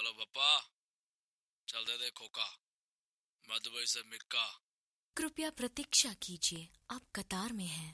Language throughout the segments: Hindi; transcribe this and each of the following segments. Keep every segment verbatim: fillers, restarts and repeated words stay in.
हेलो पप्पा, चल दे दे खोका, मैं दुबई से मिक्का। कृपया प्रतीक्षा कीजिए, आप कतार में हैं।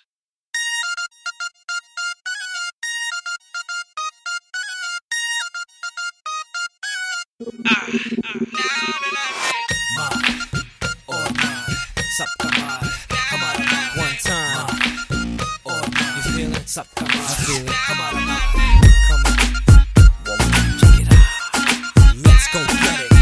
सबका मार हमारा मार one time और you feel it सबका मार I feel it हमारा मार come on check it out let's go get it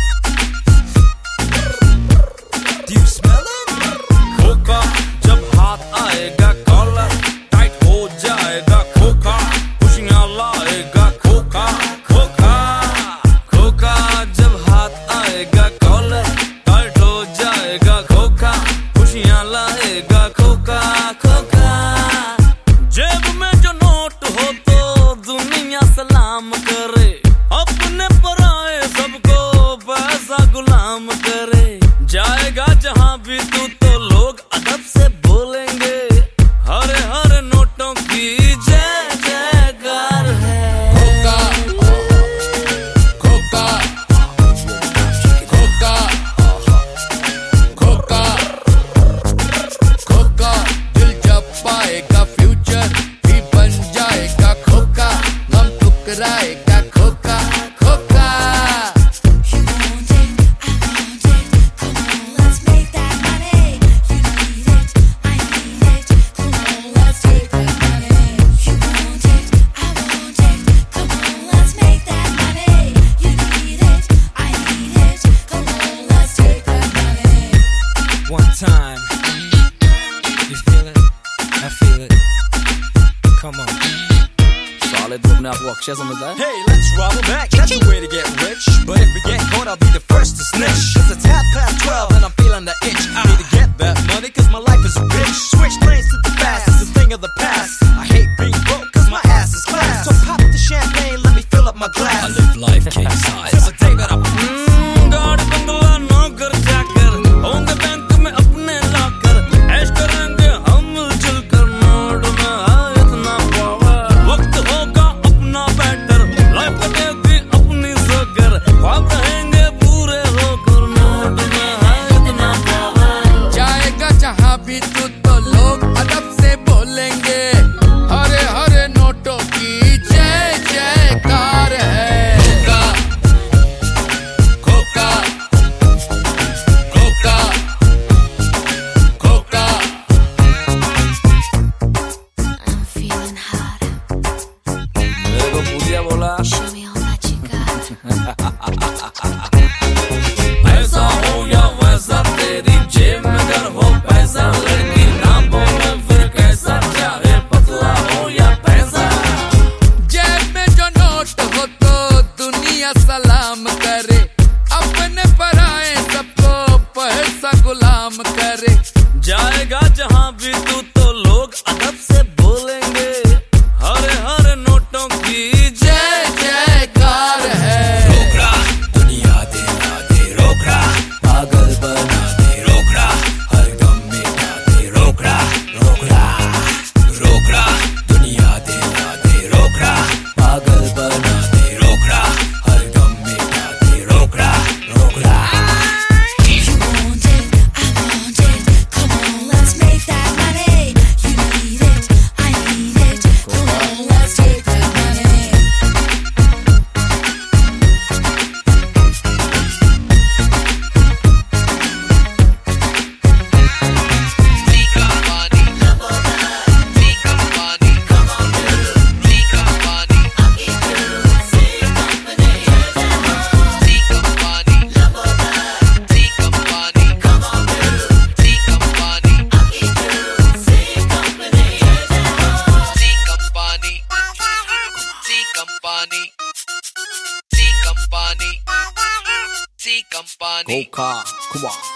do you smell it खोका जब हाथ आएगा कॉलर टाइट हो जाएगा खोका खुशियाँ लाएगा खोका खोका खोका जब हाथ आएगा कॉलर टाइट हो जाएगा खोका खुशियाँ लाएगा खोका खोका जेब में जो नोट हो तो दुनिया सलाम करे अपने पराए सबको पैसा गुलाम करे जाएगा जहाँ भी तू तो लोग अदब से बोलेंगे हरे हरे नोटों की जय जयकार है खोका खोका खोका खोका खोका दिल जब पाएगा फ्यूचर भी बन जाएगा खोका हम ठुकराएगा खोका खोका one time you feel it I feel it come on साले तू अपने आप को अक्षय समझता है hey let's roll back that's the way to get rich but if we get caught I'll be the first to snitch it's a tap past twelve and I'm feeling the itch I need to get that money cause my life is a bitch switch lanes to the fast it's a thing of the past I hate being broke cause my ass is class so pop the champagne let me fill up my glass I live life king size till the day that I गाड़ी बंगला नौकर जाकर होंगे बैंक में अपने लाकर ऐश करेंगे हम मिलजुल कर नोट में है इतना पावर वक्त होगा अपना बेटर लाइफ कटेगी अपनी जोकर ख्वाब रहेंगे पूरे होकर नोट में है इतना पावर जाएगा जहाँ भी तू तो लोग अदब से बोलेंगे हरे हरे नोटों की जय जयकार है खोका खोका खोका I'm feeling hot. मेरे को पूछिया बोला Show me all that you got. ऐसा हो या वैसा तेरी जेब में अगर हो पैसा लड़की ना बोले फिर कैसा चाहे पतला हो या पैसा जेब में जो नोट हो तो दुनिया सलाम करे अपने पराए सबको पैसा गुलाम करे जाएगा जहाँ भी तू तो लोग अदब से बोलेंगे हरे हरे नोटों की जय जयकार है रोकड़ा दुनिया देना दे रोकड़ा पागल बना दे रोकड़ा हर गम मिटा दे रोकड़ा रोकड़ा रोकड़ा दुनिया देना दे रोकड़ा पागल बना दे रोकड़ा हर गम मिटा दे रोकड़ा रोकड़ा You want it, I want it. Come on, let's make that money. You need it, I need it. Come on, let's take that money. खोका, come on.